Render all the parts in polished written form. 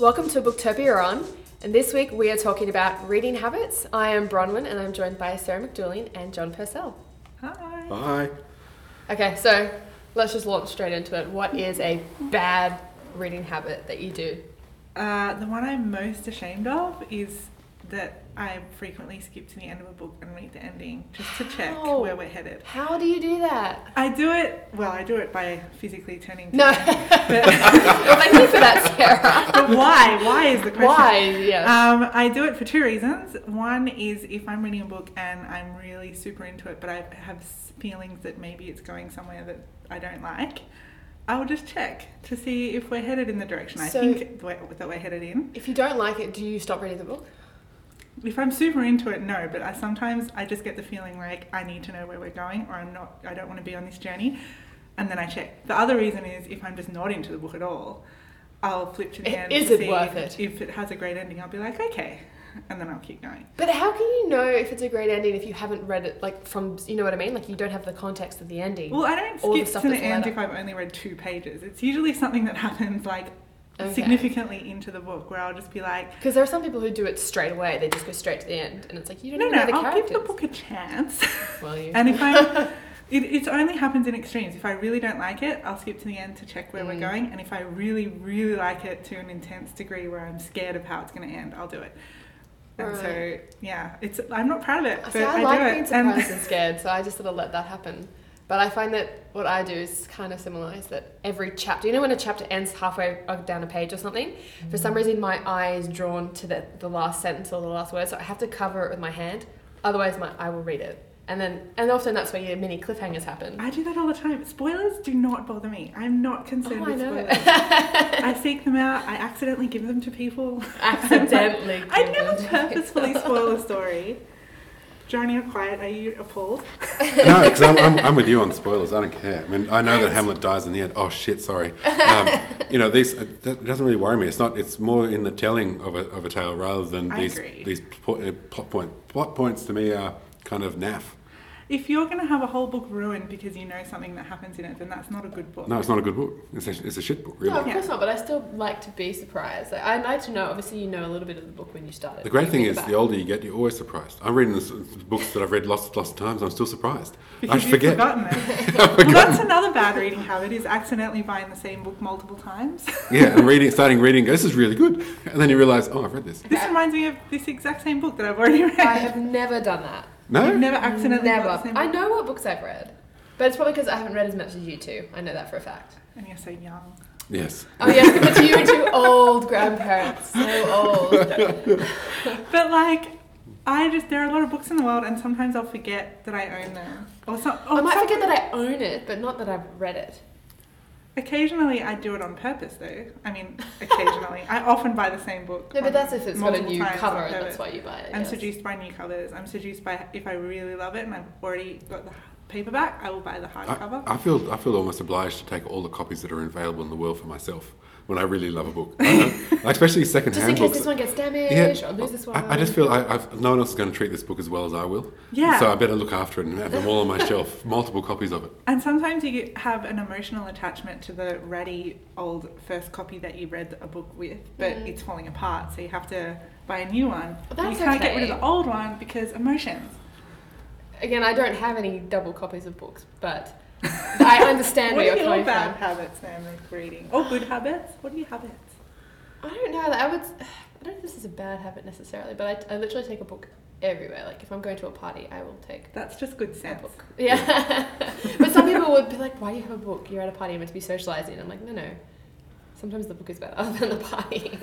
Welcome to Booktopia On, and this week we are talking about reading habits. I am Bronwyn and I'm joined by Sarah McDouling and John Purcell. Hi. Hi. Okay, so let's just launch straight into it. What is a bad reading habit that you do? The one I'm most ashamed of is that I frequently skip to the end of a book and read the ending just to check where we're headed. How do you do that? I do it by physically turning to No. Well, thank you for that, Sarah. But why? Why is the question? Why? Yeah. I do it for two reasons. One is if I'm reading a book and I'm really super into it, but I have feelings that maybe it's going somewhere that I don't like, I'll just check to see if we're headed in the direction I think that we're headed in. If you don't like it, do you stop reading the book? If I'm super into it, no, but sometimes I just get the feeling like I need to know where we're going, or I don't want to be on this journey, and then I check. The other reason is if I'm just not into the book at all, I'll flip to the end to see if it has a great ending. I'll be like, okay, and then I'll keep going. But how can you know if it's a great ending if you haven't read it, like from, you know what I mean? Like you don't have the context of the ending. Well, I don't skip to the end if I've only read 2 pages. It's usually something that happens like significantly into the book where I'll just be like... Because there are some people who do it straight away. They just go straight to the end. And it's like, you don't even know the characters. I'll give the book a chance. Well, you... And if it only happens in extremes. If I really don't like it, I'll skip to the end to check where we're going. And if I really, really like it to an intense degree where I'm scared of how it's going to end, I'll do it. And so, yeah, I'm not proud of it. See, I like being surprised and scared, so I just sort of let that happen. But I find that what I do is kind of similar, is that every chapter, you know when a chapter ends halfway down a page or something, for some reason my eye is drawn to the last sentence or the last word, so I have to cover it with my hand, otherwise my eye will read it. And often that's where your mini cliffhangers happen. I do that all the time. Spoilers do not bother me. I'm not concerned with spoilers. I seek them out. I accidentally give them to people. Accidentally. I never purposefully spoil a story. Johnny, you're quiet. Are you appalled? No, because I'm with you on spoilers. I don't care. I mean, I know that Hamlet dies in the end. Oh shit, sorry. That doesn't really worry me. It's more in the telling of a tale rather than these plot points. To me are kind of naff. If you're going to have a whole book ruined because you know something that happens in it, then that's not a good book. No, it's not a good book. It's a shit book, really. No, of course not, but I still like to be surprised. Like, I like to know, obviously you know a little bit of the book when you start it. The great thing is, the older you get, you're always surprised. I'm reading books that I've read lots of times, I'm still surprised. Because I forget. Forgotten it. Well, that's another bad reading habit, is accidentally buying the same book multiple times. Yeah, and starting reading, this is really good. And then you realise, oh, I've read this. This reminds me of this exact same book that I've already read. I have never done that. No? You've never accidentally Never. bought the same book? I know what books I've read, but it's probably because I haven't read as much as you two. I know that for a fact. And you're so young. Yes. Oh yes, because you and two old grandparents. So old. But like, there are a lot of books in the world, and sometimes I'll forget that I own them. I might forget that I own it, but not that I've read it. Occasionally I do it on purpose though. I mean, occasionally. I often buy the same book. No, but that's if it's got a new cover and and that's why you buy it. I'm seduced by new covers. I'm seduced by, if I really love it and I've already got the paperback, I will buy the hardcover. I feel almost obliged to take all the copies that are available in the world for myself when I really love a book. Especially second-hand books. Just in case this one gets damaged or lose this one. I just feel no one else is going to treat this book as well as I will. Yeah. So I better look after it and have them all on my shelf, multiple copies of it. And sometimes you have an emotional attachment to the ratty old first copy that you read a book with, but it's falling apart, so you have to buy a new one. Well, you can't get rid of the old one because emotions. Again, I don't have any double copies of books, but I understand where you're coming from. What are your bad habits then with reading? Or good habits? What are your habits? I don't know. I don't know if this is a bad habit necessarily, but I literally take a book everywhere. Like if I'm going to a party, I will take. That's just good sense. A book. Yeah. But some people would be like, "Why do you have a book? You're at a party. You're meant to be socializing." I'm like, no. Sometimes the book is better than the party.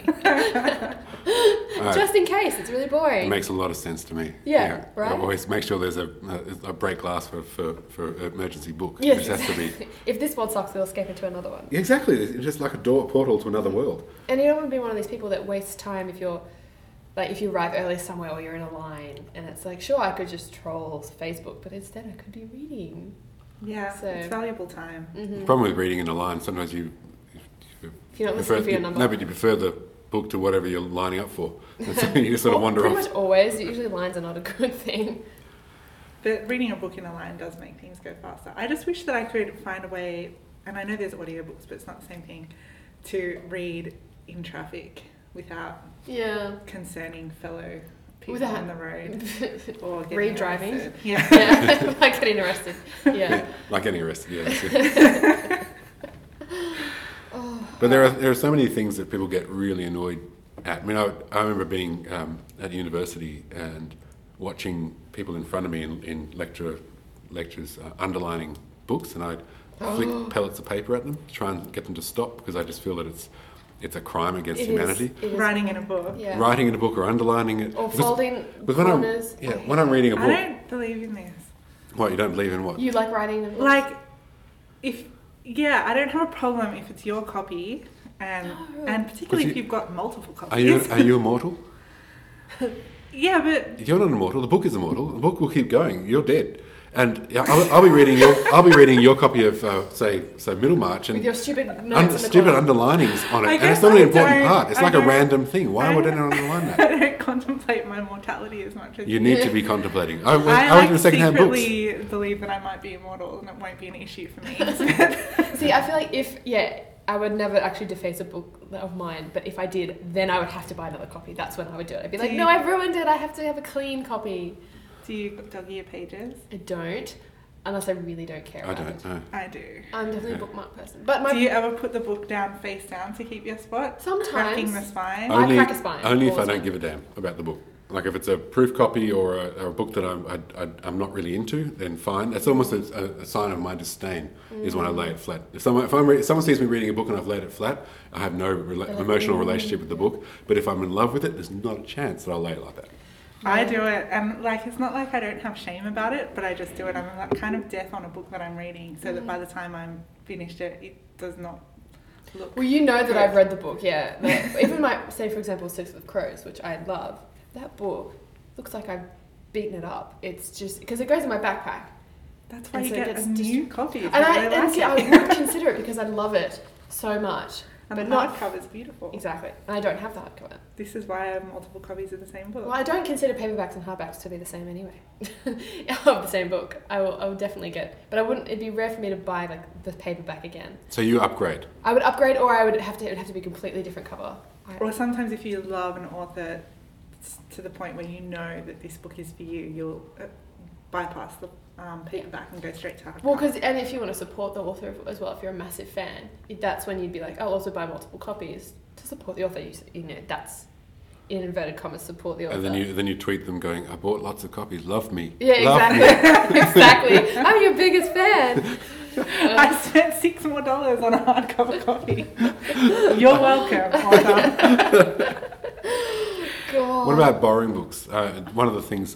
Just in case, it's really boring. It makes a lot of sense to me. Yeah. Right. I always make sure there's a break glass for emergency book. Yes, which has to be. If this one sucks, we'll escape into another one. Yeah, exactly. It's just like a portal to another world. And you don't want to be one of these people that wastes time if you arrive early somewhere or you're in a line and it's like, sure, I could just troll Facebook, but instead I could be reading. Yeah, so it's valuable time. The problem with reading in a line, sometimes if you're not listening for your number. No, but you prefer the book to whatever you're lining up for. And so you just sort of wander off. Pretty much always. Usually lines are not a good thing. But reading a book in a line does make things go faster. I just wish that I could find a way, and I know there's audiobooks, but it's not the same thing, to read in traffic. without concerning fellow people on the road or getting re-driving. arrested. Yeah. Like getting arrested. Yeah. Like getting arrested, yeah. That's it. But there are so many things that people get really annoyed at. I mean, I remember being at university and watching people in front of me in lectures underlining books, and I'd flick pellets of paper at them to try and get them to stop, because I just feel that it's a crime against humanity. Writing in a book. Yeah. Writing in a book or underlining it. Or folding corners. When I'm reading a book. I don't believe in this. What, you don't believe in what? You like writing in books? Like, I don't have a problem if it's your copy, and particularly if you've got multiple copies. Are you immortal? Yeah, but you're not immortal. The book is immortal. The book will keep going. You're dead. And I'll be reading your copy of say Middlemarch, and with your stupid notes underlinings on it, and it's not an important part. It's like a random thing. Why would anyone underline that? I don't contemplate my mortality as much as you need to be contemplating. I like read secondhand books. secretly believe that I might be immortal, and it won't be an issue for me. See, I feel like I would never actually deface a book of mine, but if I did, then I would have to buy another copy. That's when I would do it. I'd be like, no, I've ruined it. I have to have a clean copy. Do you dog your pages? I don't, unless I really don't care about it. No. I do. I'm definitely a bookmark person. But do you ever put the book down face down to keep your spot? Sometimes. Cracking the spine? Only, I crack a spine. Only if I don't give a damn about the book. Like if it's a proof copy or a book that I'm not really into, then fine. It's almost a sign of my disdain is when I lay it flat. If someone sees me reading a book and I've laid it flat, I have no emotional relationship with the book. But if I'm in love with it, there's not a chance that I'll lay it like that. I do it, and like it's not like I don't have shame about it, but I just do it. I'm like kind of death on a book that I'm reading, so that by the time I'm finished it does not look. Well, you know that I've read the book, yeah. Even say for example, Six of Crows, which I love. That book looks like I've beaten it up. It's just because it goes in my backpack. That's why you get a new copy. And I would consider it because I love it so much. And but the hardcover's beautiful. Exactly. And I don't have the hardcover. This is why I have multiple copies of the same book. Well, I don't consider paperbacks and hardbacks to be the same anyway. Of the same book. I will definitely but it'd be rare for me to buy like the paperback again. So you upgrade? I would upgrade, or it would have to be a completely different cover. Or sometimes if you love an author to the point where you know that this book is for you, you'll bypass the paperback and go straight to hardcover. Well, and if you want to support the author as well, if you're a massive fan, that's when you'd be like, I'll also buy multiple copies to support the author. You know, that's in inverted commas support the author. And then you tweet them going, I bought lots of copies. Love me. Yeah, Love exactly. Me. Exactly. I'm your biggest fan. I spent $6 more on a hardcover copy. You're welcome, author. God. What about borrowing books? One of the things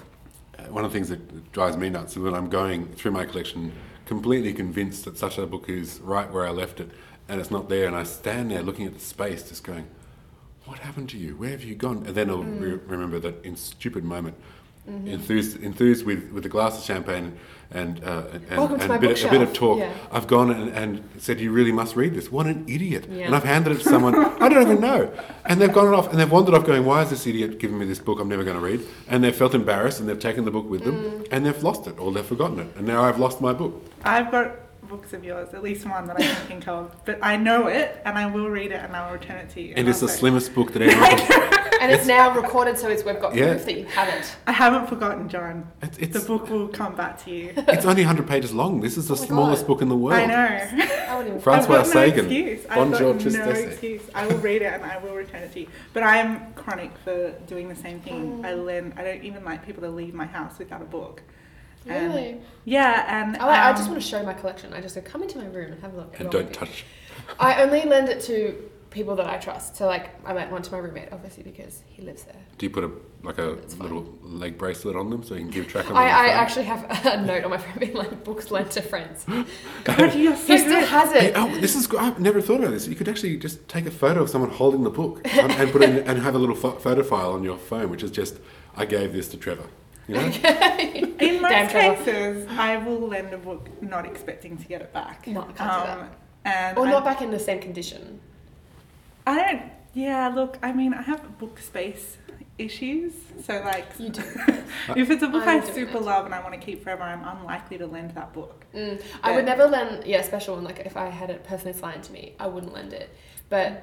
that drives me nuts is when I'm going through my collection completely convinced that such a book is right where I left it, and it's not there, and I stand there looking at the space just going, what happened to you? Where have you gone? And then I'll remember that in stupid moment, enthused with a glass of champagne and a bit of talk, yeah. I've gone and said, you really must read this. What an idiot. Yeah. And I've handed it to someone I don't even know. And they've gone off and they've wandered off going, why is this idiot giving me this book I'm never going to read? And they've felt embarrassed and they've taken the book with them and they've lost it or they've forgotten it. And now I've lost my book. I've got books of yours, at least one that I can think of, but I know it and I will read it and I'll return it to you. And it's the slimmest book that anyone And it's now recorded, so we've got proof that you have it. I haven't forgotten, John. The book will come back to you. It's only 100 pages long. This is the smallest book in the world. I know. Francois Sagan. Bonjour, no excuse. I will read it and I will return it to you. But I'm chronic for doing the same thing. I don't even like people to leave my house without a book. Really? Yeah, and I just want to show my collection. I just go, come into my room and have a look. And don't touch. I only lend it to people that I trust. So like I lent one to my roommate, obviously, because he lives there. Do you put a little leg bracelet on them so you can keep track of them? I actually have a note on my phone being like, books lent to friends. God, he still has it. Hey, this is I've never thought about this. You could actually just take a photo of someone holding the book and put it and have a little photo file on your phone, which is just, I gave this to Trevor. You know? In most cases, I will lend a book not expecting to get it back. No, I can't do that. Or not back in the same condition. I don't. Yeah, look. I mean, I have book space issues. So like, you do. If it's a book I super love and I want to keep forever, I'm unlikely to lend that book. I would never lend. Yeah, special one. Like if I had it personally signed to me, I wouldn't lend it. But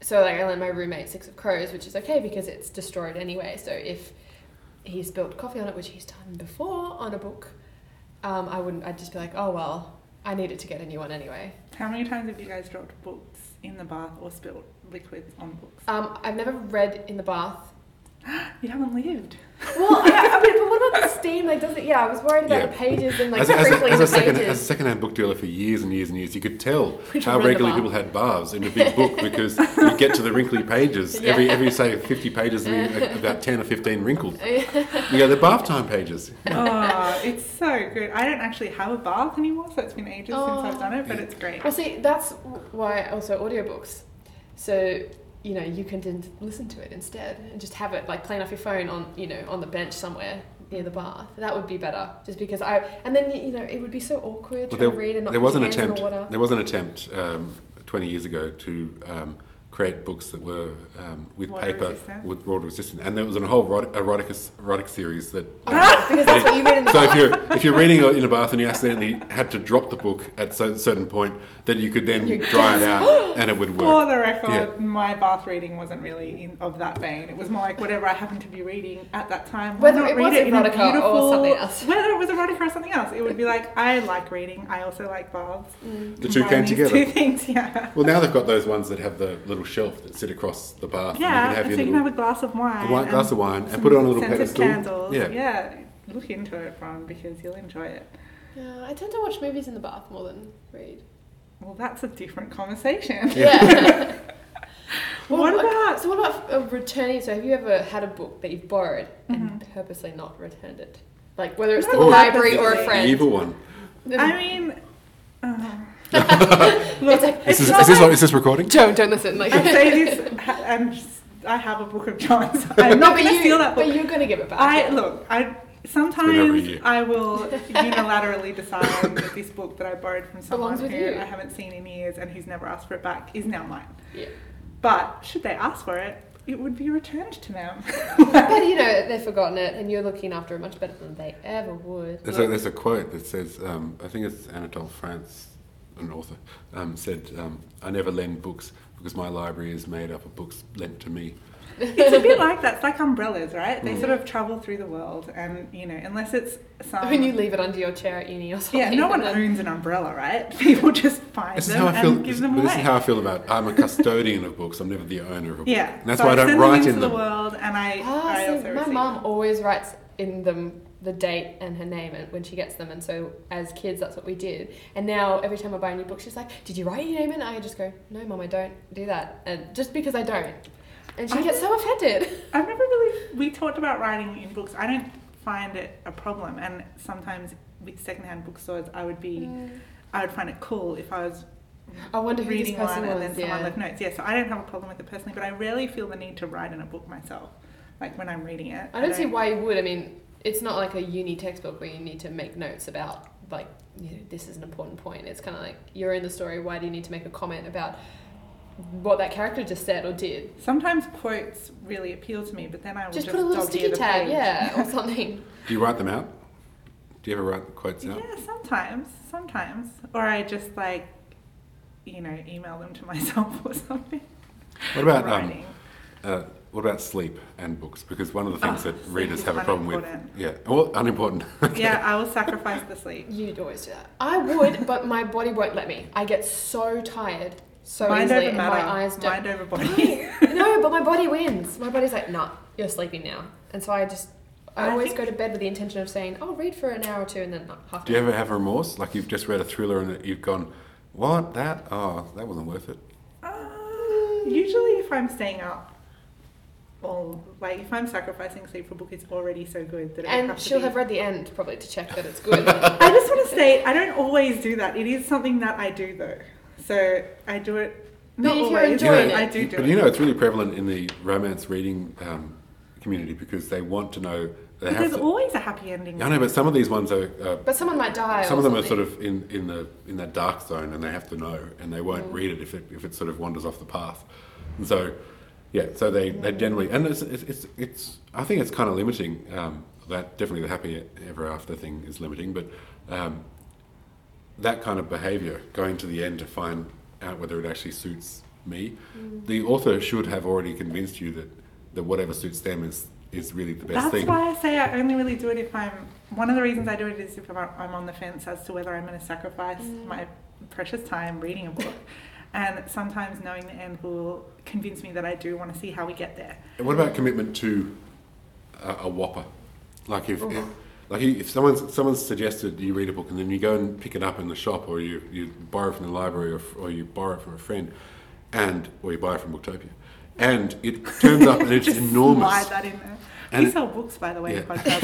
so like I lent my roommate Six of Crows, which is okay because it's destroyed anyway. So if he spilled coffee on it, which he's done before on a book, I'd just be like, oh well, I needed to get a new one anyway. How many times have you guys dropped books in the bath or spilled liquids on books? I've never read in the bath. You haven't lived. Well, I mean, but what about the steam? Like, does it? Yeah, I was worried about the pages and like crinkling the pages. As a second-hand book dealer for years and years and years, you could tell how regularly people had baths in a big book because you get to the wrinkly pages. Every say 50 pages, about 10 or 15 wrinkled. You go, the bath time pages. Oh, it's so good. I don't actually have a bath anymore, so it's been ages since I've done it, but it's great. Well, see, that's why also audiobooks. So, you know, you can listen to it instead and just have it like playing off your phone on, you know, on the bench somewhere near the bath. That would be better, just because and then, you know, it would be so awkward to read and not put your hands in the water. There was an attempt 20 years ago to create books that were with water paper resistant. with water resistant, and there was a whole erotic series that. Because that's what you read in the So bath. if you're reading in a bath and you accidentally had to drop the book at a certain point, then you could then dry it out and it would work. For the record, my bath reading wasn't really of that vein. It was more like whatever I happened to be reading at that time. Whether it was erotica or something else. Whether it was erotica or something else, it would be like, I like reading, I also like baths. The two came together. Two things, yeah. Well, now they've got those ones that have the little shelf that sit across the bath. Yeah, and so you can have a glass of wine. a glass of wine and put it on a little scented pedestal. candles. Yeah. Yeah, look into it, Ron, because you'll enjoy it. Yeah, I tend to watch movies in the bath more than read. Well, that's a different conversation. Yeah. What about returning? So have you ever had a book that you've borrowed and purposely not returned it? Like whether it's the library or a The friend. evil one. I mean, It's like, Is this recording? don't listen. Like, I say this, and I have a book of John's. I'm not going to steal that book. But you're going to give it back. Sometimes I will unilaterally decide that this book that I borrowed from someone Belongs with who you. I haven't seen in years and who's never asked for it back is now mine. Yeah. But should they ask for it, it would be returned to them. But you know, they've forgotten it and you're looking after it much better than they ever would. There's a quote that says, I think it's Anatole France, an author, said, I never lend books because my library is made up of books lent to me. It's a bit like that. It's like umbrellas, right? They sort of travel through the world and, you know, unless it's some... When you leave it under your chair at uni or something. Yeah, no one owns an umbrella, right? People just find them and give them away. This is how I feel about I'm a custodian of books. I'm never the owner of a book. Yeah. And that's so why I don't send write them in into them. the world and I also my receive mum them. always writes in them the date and her name and when she gets them, and so as kids that's what we did. And now every time I buy a new book she's like, did you write your name in? I just go, no mum, I don't do that, and just because I don't, and she gets so offended. I've never really... We talked about writing in books. I don't find it a problem, and sometimes with secondhand bookstores I would find it cool if I was I wonder who reading this person one and was. then someone left notes. Yeah, so I don't have a problem with it personally, but I rarely feel the need to write in a book myself, like when I'm reading it. I don't see why you would. I mean, it's not like a uni textbook where you need to make notes about, like, you know, this is an important point. It's kind of like, you're in the story, why do you need to make a comment about what that character just said or did? Sometimes quotes really appeal to me, but then I will Just put a little dog-ear sticky the tag, page. yeah, or something. Do you write them out? Do you ever write the quotes out? Yeah, sometimes. Or I just like, you know, email them to myself or something. What about Writing. what about sleep and books? Because one of the things that sleep readers is have a problem with. unimportant. Yeah, well, unimportant. Okay. Yeah, I will sacrifice the sleep. You'd always do that. I would, but my body won't let me. I get so tired so Mind easily, over and matter. my eyes don't. Mind over body. No, but my body wins. My body's like, nah, you're sleeping now. And so I I always think- go to bed with the intention of saying, I'll read for an hour or two, and then half. Do you ever have remorse? Like you've just read a thriller and you've gone, what? That? Oh, that wasn't worth it. Usually if I'm staying up, or like if I'm sacrificing sleep for a book, it's already so good that it would And have to she'll be... have read the end probably to check that it's good. I just want to say, I don't always do that. It is something that I do though. So I do it, not if you're always, enjoying but it. I do But it. you know, it's really prevalent in the romance reading community because they want to know. They But have there's to, always a happy ending. I know, but some of these ones are. But someone might die. Some or of them are something. sort of in that dark zone, and they have to know, and they won't read it if it sort of wanders off the path. And so, yeah, so they generally, and it's I think it's kind of limiting. That definitely the happy ever after thing is limiting, but that kind of behaviour, going to the end to find out whether it actually suits me. The author should have already convinced you that whatever suits them is really the best thing. That's why I say I only really do it if one of the reasons I do it is if I'm on the fence as to whether I'm going to sacrifice my precious time reading a book. And sometimes knowing the end will convince me that I do want to see how we get there. And what about commitment to a whopper? Like if someone's suggested you read a book and then you go and pick it up in the shop, or you borrow it from the library, or you borrow it from a friend, or you buy it from Booktopia, and it turns up and it's Just enormous. Slide that in there. And we sell books, by the way. Yeah.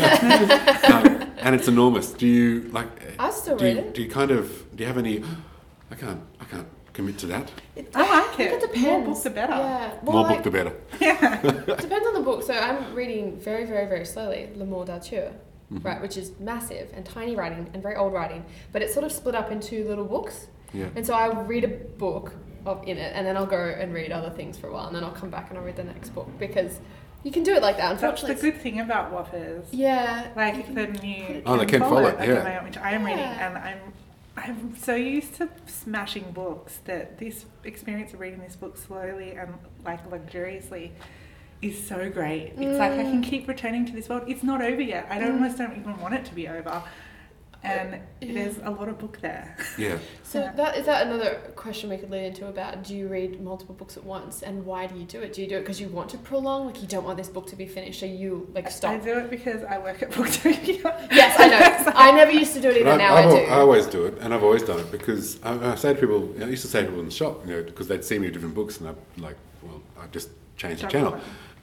Podcast. And it's enormous. Do you like? I still read it. Do you have any? I can't commit to that. I like it. It depends. More books the better. Yeah. Well, More book the better. Depends on the book. So I'm reading very, very, very slowly L'Amour d'Arthur, right, which is massive and tiny writing and very old writing, but it's sort of split up into little books. Yeah. And so I'll read a book in it, and then I'll go and read other things for a while, and then I'll come back and I'll read the next book, because you can do it like that. That's Unfortunately, the good thing about Whoppers. Yeah. Like the new Ken Follett, at yeah. the moment, which I am reading, and I'm so used to smashing books that this experience of reading this book slowly and like luxuriously is so great. It's like I can keep returning to this world. It's not over yet. I almost don't even want it to be over. And there's a lot of book there. Yeah. So is that another question we could lead into about, do you read multiple books at once, and why do you do it? Do you do it because you want to prolong, like you don't want this book to be finished, or you like stop? I do it because I work at Booktopia. Yes, I know. I never used to do it either. Now I do. I always do it, and I've always done it because I say to people, I used to say to people in the shop, because they'd see me with different books, and I'm like, well, I just changed the channel.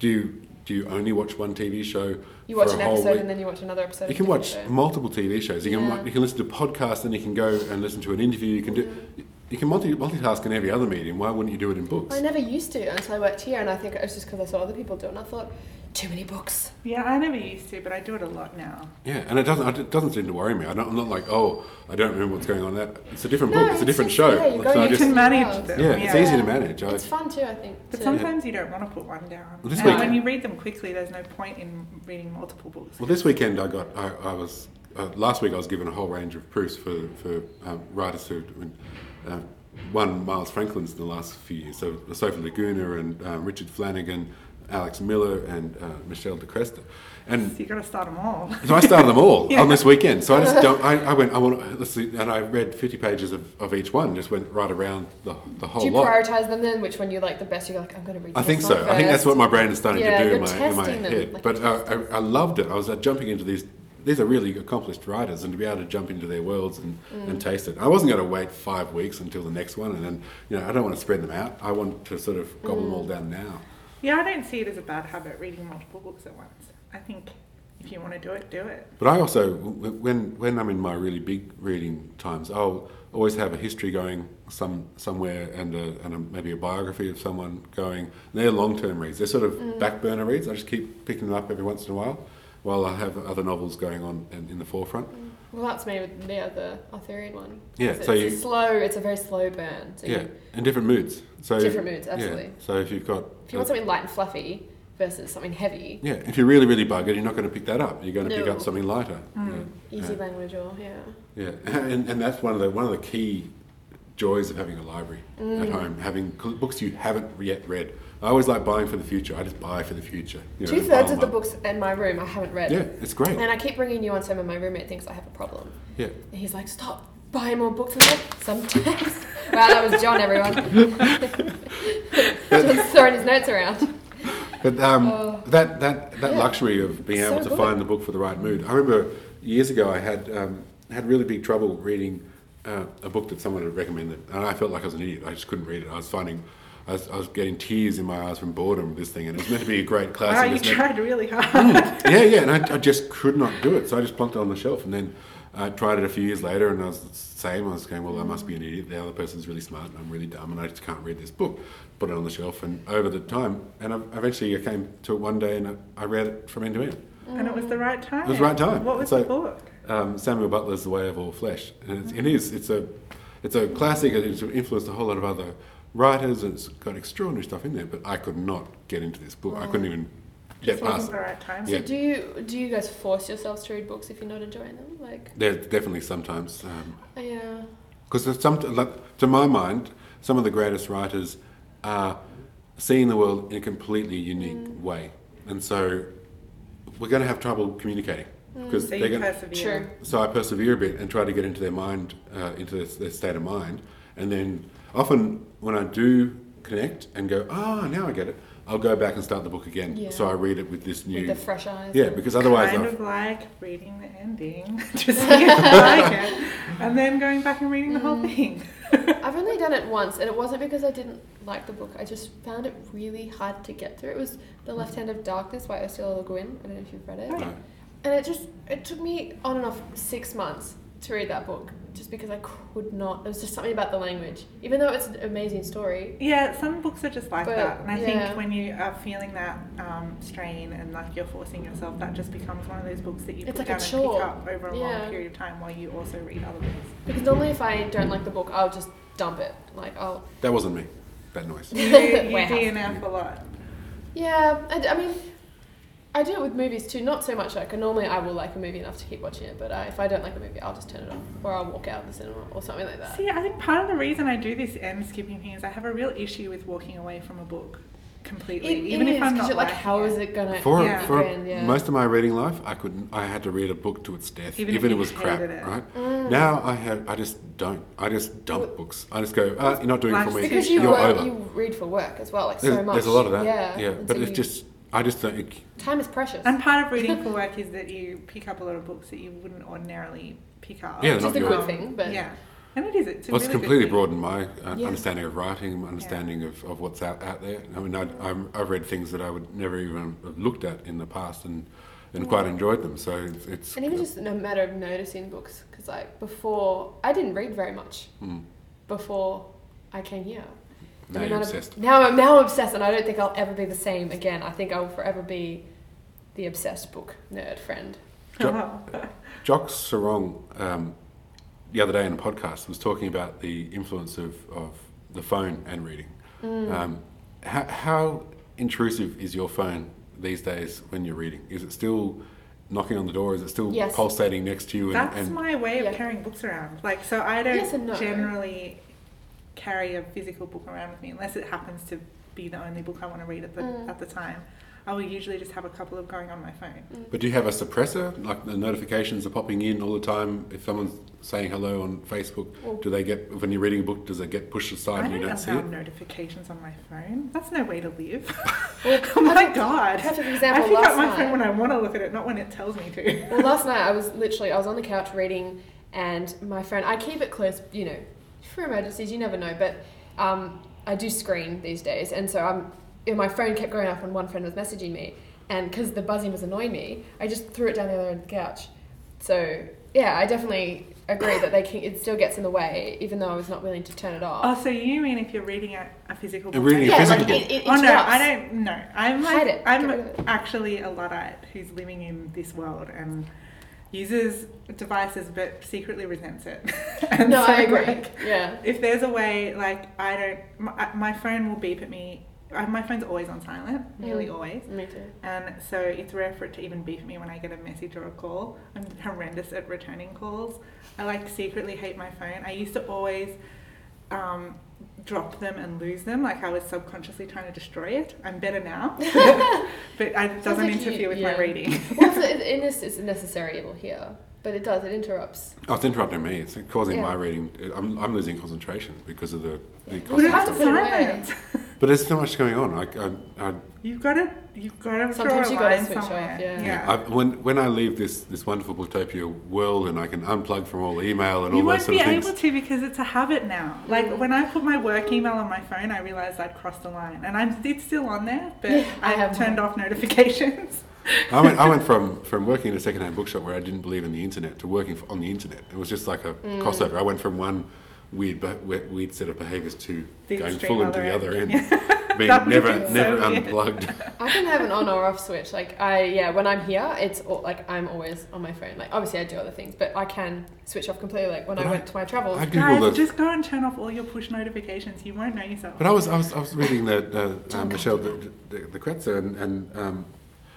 Do you only watch one TV show? You watch for an a whole episode week? And then you watch another episode. You can watch multiple TV shows. You can listen to podcasts, and you can go and listen to an interview. You can multitask in every other medium. Why wouldn't you do it in books? I never used to until I worked here, and I think it was just because I saw other people do it, and I thought, too many books. Yeah, I never used to, but I do it a lot now. Yeah, and it doesn't seem to worry me. I'm not like, oh, I don't remember what's going on there. It's a different book. It's a different show. Yeah, you can manage them. Yeah, it's easy to manage. It's fun too, I think. But sometimes you don't want to put one down. Well, and when you read them quickly, there's no point in reading multiple books. Well, this weekend I was last week I was given a whole range of proofs for writers who won Miles Franklin's in the last few years. So Sophie Laguna and Richard Flanagan, Alex Miller and Michelle de Cresta. And so you got to start them all. So I started them all on this weekend. So I just let's see, and I read 50 pages of each one. Just went right around the whole lot. Do you prioritise them then? Which one you like the best? You're like, I'm going to read. I think so. I think that's what my brain is starting to do in my them, head. like But I loved it. I was jumping into these. These are really accomplished writers, and to be able to jump into their worlds and taste it. I wasn't going to wait 5 weeks until the next one, and then I don't want to spread them out. I want to sort of gobble them all down now. Yeah, I don't see it as a bad habit reading multiple books at once. I think if you want to do it, do it. But I also, when I'm in my really big reading times, I'll always have a history going somewhere and maybe a biography of someone going. They're long-term reads. They're sort of back burner reads. I just keep picking them up every once in a while I have other novels going on in the forefront. Well, that's me with the Arthurian one. Yeah, so so it's a very slow burn. So and different moods. So different moods, absolutely. Yeah, so if you've got... If you want something light and fluffy versus something heavy. Yeah, if you're really, really buggered, you're not going to pick that up. You're going to pick up something lighter. Easy language or, Yeah, and that's one of the key joys of having a library at home, having books you haven't yet read. I always like buying for the future. I just buy for the future. 2/3 of the books in my room I haven't read. Yeah, it's great. And I keep bringing new ones home, and my roommate thinks I have a problem. Yeah. And he's like, stop buying more books. I'm like, sometimes. Well, that was John, everyone. John's throwing his notes around. But that luxury of being able to find the book for the right mood. I remember years ago I had really big trouble reading a book that someone had recommended, and I felt like I was an idiot. I just couldn't read it. I was getting tears in my eyes from boredom with this thing, and it was meant to be a great classic. Wow, you tried really hard. Yeah, and I just could not do it, so I just plonked it on the shelf, and then I tried it a few years later, and I was the same. I was going, well, I must be an idiot. The other person's really smart, and I'm really dumb, and I just can't read this book. Put it on the shelf, and over the time, and eventually I came to it one day, and I read it from end to end. And it was the right time. It was the right time. What was the book? Samuel Butler's The Way of All Flesh, and it's a classic. It's influenced a whole lot of other writers, and it's got extraordinary stuff in there, but I could not get into this book. I couldn't even get past it. The right time. So do you guys force yourselves to read books if you're not enjoying them? There's definitely sometimes. Yeah. Because to my mind, some of the greatest writers are seeing the world in a completely unique way. And so we're going to have trouble communicating. Because So you persevere. True. so I persevere a bit and try to get into their mind, into their state of mind. And then often when I do connect and go, now I get it, I'll go back and start the book again. Yeah. So I read it with this new... With the fresh eyes. Yeah, because otherwise... Kind of like reading the ending, just seeing if I like it, and then going back and reading the whole thing. I've only done it once, and it wasn't because I didn't like the book. I just found it really hard to get through. It was The Left Hand of Darkness by Ursula Le Guin. I don't know if you've read it. No. And it took me on and off 6 months to read that book, just because I could not. There was just something about the language, even though it's an amazing story. Yeah, some books are just like But, that, and I yeah. think when you are feeling that strain and like you're forcing yourself, that just becomes one of those books that you It's put like a down and chore. pick up over a long Yeah. period of time while you also read other books. Because normally, if I don't like the book, I'll just dump it. Like I'll. That wasn't me. That noise. You Warehouse. DNF a lot. Yeah, I mean, I do it with movies too. Not so much like normally I will like a movie enough to keep watching it, but if I don't like a movie, I'll just turn it off, or I'll walk out of the cinema or something like that. See, I think part of the reason I do this end skipping thing is I have a real issue with walking away from a book completely, even if I'm not you're like, liking how it. is it gonna? For end? most of my reading life, I had to read a book to its death, Even if it you was crap, hated it. right? Mm. Now I just don't. I just dump books. I just go, you're not doing it for me. Because You're over. you read for work as well, like so much. There's a lot of that. Yeah. But so it's just, I just don't. time is precious. And part of reading for work is that you pick up a lot of books that you wouldn't ordinarily pick up. Yeah, Which not is a your- good thing, but yeah, and it is. It's a Well, it's really completely good thing. broadened my Yeah. understanding of writing, my understanding of what's out there. I mean, I've read things that I would never even have looked at in the past and quite enjoyed them. So it's and even just a matter of noticing books, because like before, I didn't read very much before I came here. now you're obsessed. Now I'm obsessed, and I don't think I'll ever be the same again. I think I will forever be the obsessed book nerd friend. Jock Sarong, the other day in a podcast, was talking about the influence of the phone and reading. How intrusive is your phone these days when you're reading? Is it still knocking on the door? Is it still Yes. pulsating next to you? That's my way of Yeah. carrying books around. Like, so I don't Yes and no. generally carry a physical book around with me unless it happens to be the only book I want to read at the time. I will usually just have a couple of going on my phone. But do you have a suppressor? Like the notifications are popping in all the time. If someone's saying hello on Facebook, do they get, when you're reading a book, does it get pushed aside I and you don't don't see it? allow notifications on my phone. That's no way to live. Well, Oh my god! perfect I example. pick up Last my night. phone when I want to look at it, not when it tells me to. Well, last night I was on the couch reading, and my phone, I keep it close, for emergencies, you never know, but I do screen these days, and so my phone kept going off when one friend was messaging me, and because the buzzing was annoying me, I just threw it down the other end of the couch. So, yeah, I definitely agree that it still gets in the way, even though I was not willing to turn it off. Oh, so you mean if you're reading a physical book? reading a Yeah, physical like book. it Oh no, interrupts. I don't. No, I'm Hide like it. I'm Get rid of it. actually a Luddite who's living in this world and uses devices but secretly resents it. And No, so, I agree. like, Yeah. if there's a way, like I don't, my phone will beep at me. My phone's always on silent, nearly always. Me too. And so it's rare for it to even beep at me when I get a message or a call. I'm horrendous at returning calls. I like secretly hate my phone. I used to always drop them and lose them. Like I was subconsciously trying to destroy it. I'm better now. But it doesn't like interfere with my yeah. reading. Well, it's a necessary evil here, but it interrupts. Oh, it's interrupting me. It's causing Yeah. my reading. I'm losing concentration because of the Put it have to to put it away. silence. But there's so much going on. You've got to draw Sometimes a you gotta line switch off, somewhere. yeah. when I leave this wonderful Booktopia world and I can unplug from all email and You all won't those sort be of things. able to because it's a habit now. Like when I put my work email on my phone, I realised I'd crossed the line, and it's still on there, but Yeah, I I have have turned mine. off notifications. I went from working in a secondhand bookshop where I didn't believe in the internet to working on the internet. It was just like a crossover. I went from one weird set of behaviours to The going extreme full into the other other end. end, being That never would be so weird. unplugged. I can have an on or off switch. Like when I'm here, it's like I'm always on my phone. Like obviously I do other things, but I can switch off completely. Like when But I went to my travels. I Guys, Googled just go and turn off all your push notifications. You won't know yourself. But I was reading the Michelle the Kretzer and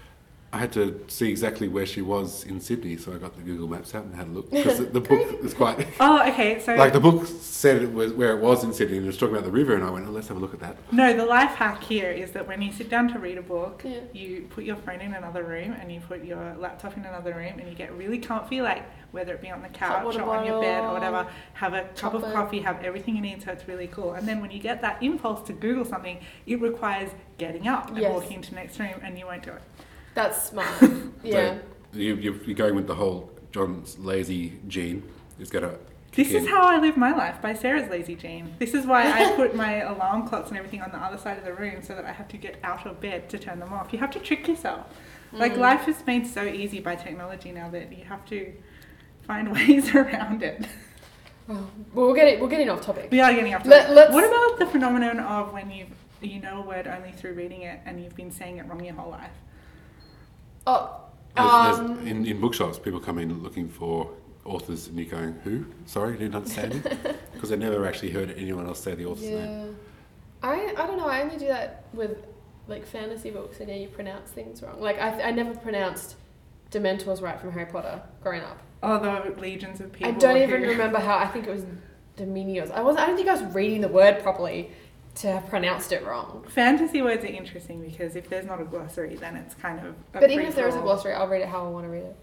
I had to see exactly where she was in Sydney, so I got the Google Maps out and had a look. Because the book is quite... Oh, okay, so... Like, the book said it was where it was in Sydney, and it was talking about the river, and I went, oh, let's have a look at that. No, the life hack here is that when you sit down to read a book, Yeah. you put your phone in another room, and you put your laptop in another room, and you get really comfy, like, whether it be on the couch water or on your bed or bottle, whatever, have a cup of chocolate. coffee, have everything you need, so it's really cool. And then when you get that impulse to Google something, it requires getting up and Yes. walking into the next room, and you won't do it. That's smart. Yeah. So you're going with the whole John's lazy gene. He's got to... This is how I live my life, by Sarah's lazy gene. This is why I put my alarm clocks and everything on the other side of the room, so that I have to get out of bed to turn them off. You have to trick yourself. Like, life is made so easy by technology now that you have to find ways around it. Well, we're getting off topic. We are getting up to Let's- What about the phenomenon of when you know a word only through reading it and you've been saying it wrong your whole life? Oh, in bookshops, people come in looking for authors, and you're going, who? Sorry, didn't understand it? Because they've never actually heard anyone else say the author's name. yeah. I don't know. I only do that with like fantasy books, and you pronounce things wrong. Like I never pronounced Dementors right from Harry Potter growing up. Oh, the legions of people. I don't who- even remember how. I think it was Dominios. I don't think I was reading the word properly to have pronounced it wrong. Fantasy words are interesting because if there's not a glossary, then it's kind of. But even if there is a glossary, I'll read it how I want to read it.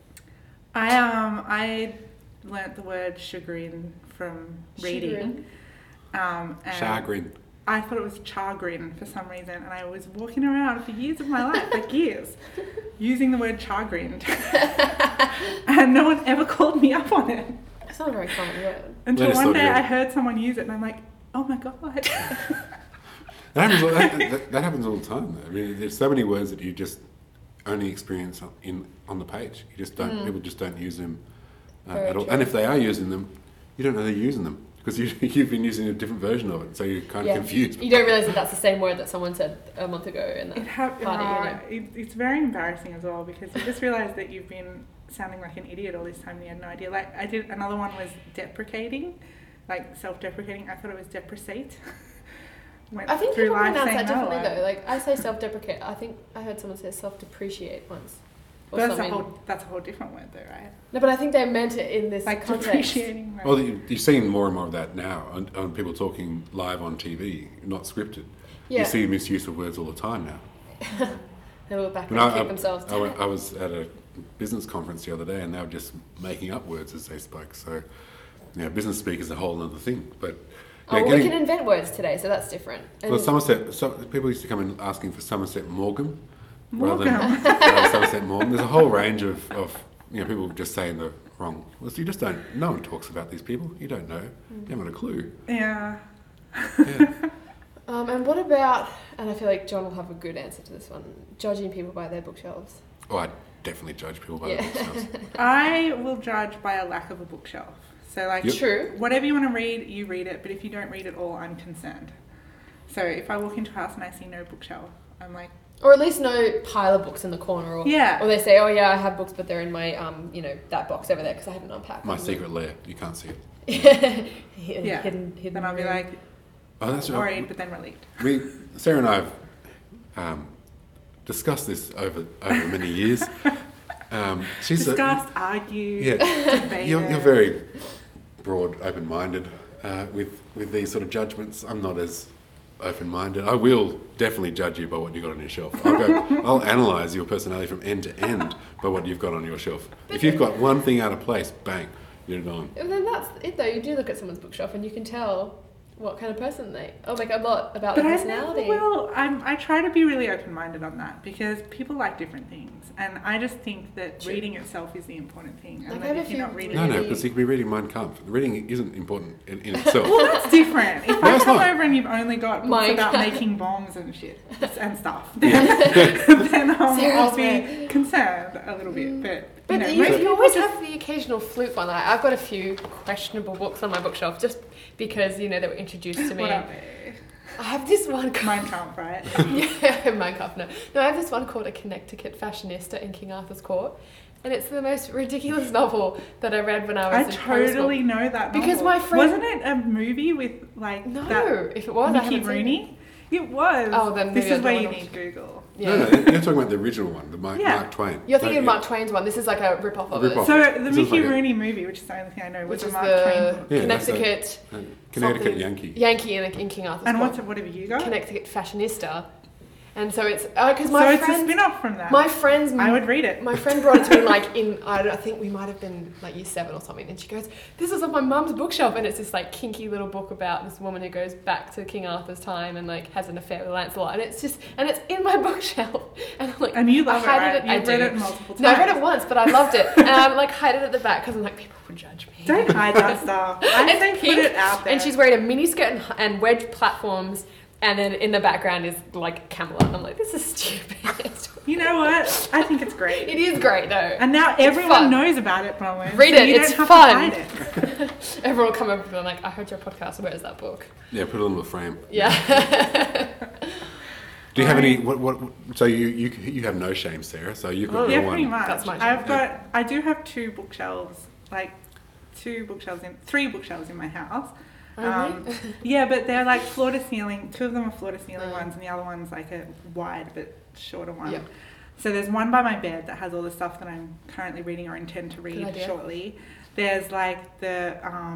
I learnt the word chagrin from reading. And Chagrin. I thought it was chagrin for some reason, and I was walking around for years of my life, like years, using the word chagrin, and no one ever called me up on it. It's not a very common word. Until Let us one know day your- I heard someone use it, and I'm like, oh my god. That happens all the time, though. I mean, there's so many words that you just only experience on the page. You just don't. People just don't use them Very at all. true. And if they are using them, you don't know they're using them because you've been using a different version of it, so you're kind of confused. You don't realise that that's the same word that someone said a month ago in that party. It's very embarrassing as well because you just realise that you've been sounding like an idiot all this time and you had no idea. Like I did another one was deprecating, like self-deprecating. I thought it was depreciate. I think people pronounce that saying differently that. though. Like I say self-deprecate. I think I heard someone say self-depreciate once. Or But something. that's a whole different word though, right? No, but I think they meant it in this Like context. depreciating. Right? Well, you're seeing more and more of that now on people talking live on TV, not scripted. Yeah. You see misuse of words all the time now. They look back When and kick themselves. I was at a business conference the other day, and they were just making up words as they spoke. So, business speak is a whole other thing. But we can invent words today, so that's different. And well, Somerset. So people used to come in asking for Somerset Morgan rather Morgan. than Somerset Morgan. There's a whole range of people just saying the wrong. Well, so you just don't. No one talks about these people. You don't know. You haven't got a clue. Yeah. Yeah. and what about? And I feel like John will have a good answer to this one. Judging people by their bookshelves. Oh, I definitely judge people by their bookshelves. I will judge by a lack of a bookshelf. So like Yep. True. whatever you want to read, you read it. But if you don't read it all, I'm concerned. So if I walk into a house and I see no bookshelf, I'm like, Or at least no pile of books in the corner. Or, Yeah. Or they say, oh yeah, I have books, but they're in my, that box over there because I haven't unpacked My them. secret lair. You can't see it. yeah. Hidden Then I'll be room. like Oh, that's right. worried, but then relieved. Sarah and I have discussed this over many years. She's Discussed, argued, yeah, debated. you're very broad, open-minded with these sort of judgments. I'm not as open-minded. I will definitely judge you by what you got on your shelf. I'll analyse your personality from end to end by what you've got on your shelf. If you've got one thing out of place, bang, you're gone. And then that's it though. You do look at someone's bookshelf and you can tell what kind of person like a lot about But their I personality. never will. I try to be really open-minded on that because people like different things, and I just think that True. reading itself is the important thing. And Like, that I have if a you're not few reading, No, really- because you could be reading Mein Kampf. Reading isn't important in itself. well, that's different. If No, I it's come not. over and you've only got books Mein about Kampf. making bombs and shit and stuff, then I'll Sarah's be right. concerned a little bit. But But you know, most you people always just- have the occasional fluke one. Like, I've got a few questionable books on my bookshelf just because they were introduced to me. What are they? I have this one Mein called Kampf, right? yeah, Mein Kampf. No, I have this one called A Connecticut Fashionista in King Arthur's Court, and it's the most ridiculous novel that I read when I I was in primary totally know that novel. Because my friend- wasn't it a movie with like No, that if it was, I Mickey haven't seen Rooney? It was. Oh, then this maybe is I where don't you wanna need Google. Yeah. No, you're talking about the original one, the Mark Twain. You're thinking No, of Mark Twain's one. This is like a rip-off of Rip-off. it. So the This is Mickey like a- Rooney movie, which is the only thing I know, Which was is a Mark Twain the book. Yeah, Connecticut... Connecticut something- Yankee. Yankee in King Arthur's And Court. what have you got? Connecticut Fashionista. And so it's... because So my it's a friends... spin-off from that. My friends... I would read it. My friend brought it to me like in... I think we might have been like year 7 or something. And she goes, this is on my mum's bookshelf. And it's this like kinky little book about this woman who goes back to King Arthur's time and like has an affair with Lancelot. And it's just... And it's in my bookshelf. And I'm like... And you love it, I right? hide You've read it multiple times. No, I read it once, but I loved it. And I like hide it at the back because I'm like, people would judge me. Don't hide that stuff. I It's say put pink, it out there. and she's wearing a mini skirt and wedge platforms, and then in the background is like Camelot. And I'm like, this is stupid. You know what? I think it's great. It is great though. And now It's everyone fun. knows about it, Bronwyn. Read so it, you it's don't have fun. to hide it. Everyone will come over and be like, I heard your podcast. Where is that book? Yeah, put it on the frame. Yeah. Do you have any? What? So you have no shame, Sarah. So you've got Yeah, your pretty one. much. That's my I do have 2 bookshelves, like 3 bookshelves in my house. Only? Yeah, but they're like floor to ceiling. 2 of them are floor to ceiling ones, and the other one's like a wide but shorter one. Yep. So there's one by my bed that has all the stuff that I'm currently reading or intend to Good read idea. shortly. There's like the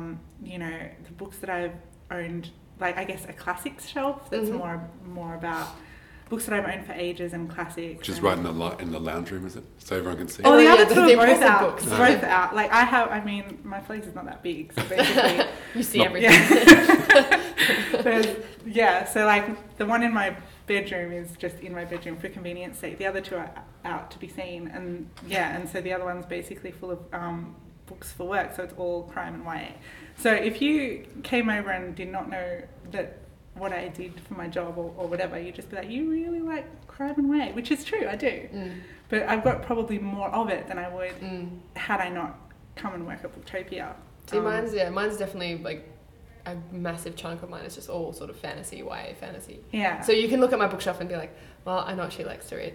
the books that I've owned, like I guess a classics shelf that's more about books that I've owned for ages and classics. Which is and- right in the lounge room, is it? So everyone can see. Oh, the yeah, other the 2 are both impressive out. books. Both out. Like my place is not that big, so basically, You see Not- everything. so like the one in my bedroom is just in my bedroom for convenience sake. The other 2 are out to be seen, and so the other one's basically full of books for work. So it's all crime and YA. So if you came over and did not know that what I did for my job or whatever, you'd just be like, you really like crime and YA, which is true, I do. But I've got probably more of it than I would had I not come and work at Booktopia. See, mine's definitely like a massive chunk of mine is just all sort of fantasy, YA fantasy. Yeah. So you can look at my bookshelf and be like, well, I know what she likes to read.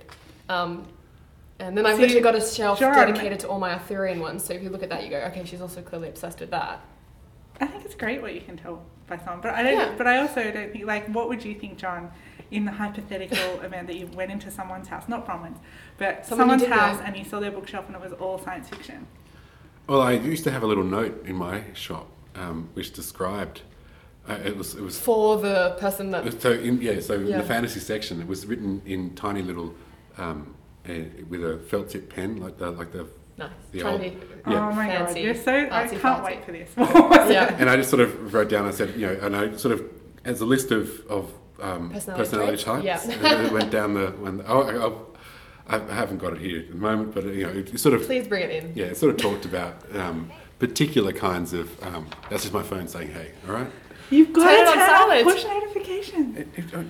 And then I've literally got a shelf dedicated to all my Arthurian ones. So if you look at that, you go, okay, she's also clearly obsessed with that. I think it's great what you can tell by someone, but I don't. Yeah. But I also don't think, like, what would you think, John, in the hypothetical event that you went into someone's house, not Bronwyn's, but Someone you someone's did house, know. and you saw their bookshelf and it was all science fiction? Well, I used to have a little note in my shop which described. It was For the person that... so in Yeah. the fantasy section, it was written in tiny little with a felt tip pen like the Nice. the Trying old- to be Yeah. Oh my fancy. god, you're so. I Artsy can't fartsy. wait for this. What was Yeah. it? And I just sort of wrote down. I said, and I sort of as a list of traits? personality types. Yeah. And it went down the one. I haven't got it here at the moment, but it sort of Please bring it in. yeah, it sort of talked about particular kinds of. That's just my phone saying, "Hey, all right." You've got Turn it to on turn silent. push notifications.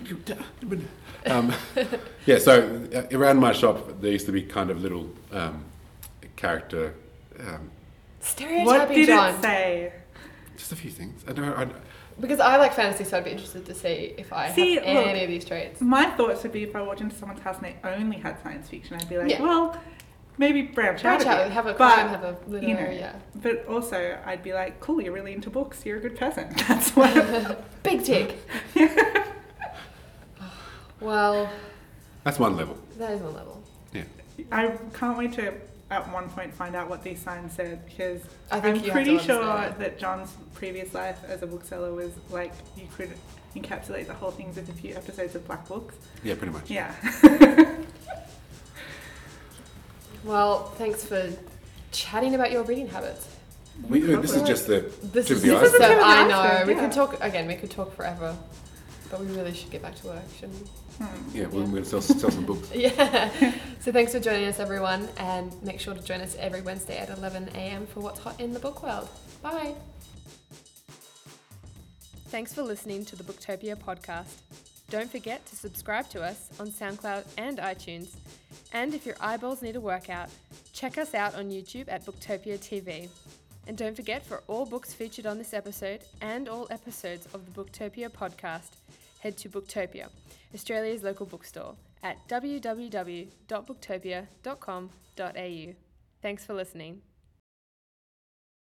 Yeah, so around my shop there used to be kind of little character, Stereotyping, What did John. it say? just a few things. I don't know. Because I like fantasy, so I'd be interested to see if I have any of these traits. My thoughts would be if I walked into someone's house and they only had science fiction, I'd be like, Yeah. well, maybe branch out a bit. Have a But, crime, have a literary, yeah. But also, I'd be like, cool, you're really into books, you're a good person. That's what. Big tick. Well, That's one level. that is one level. Yeah. I can't wait to, at one point, find out what these signs said, because I think I'm you have pretty to sure understand. that John's previous life as a bookseller was like, you could encapsulate the whole thing with a few episodes of Black Books. Yeah, pretty much. Yeah. Well, thanks for chatting about your reading habits. This is just the This tip is of the this is iceberg. the tip of the I know. iceberg, We yeah. could talk again. We could talk forever, but we really should get back to work, shouldn't we? Yeah, we're going to sell some books. Yeah. So thanks for joining us, everyone, and make sure to join us every Wednesday at 11 a.m. for What's Hot in the Book World. Bye. Thanks for listening to the Booktopia podcast. Don't forget to subscribe to us on SoundCloud and iTunes. And if your eyeballs need a workout, check us out on YouTube at Booktopia TV. And don't forget, for all books featured on this episode and all episodes of the Booktopia podcast, head to Booktopia, Australia's local bookstore, at www.booktopia.com.au. Thanks for listening.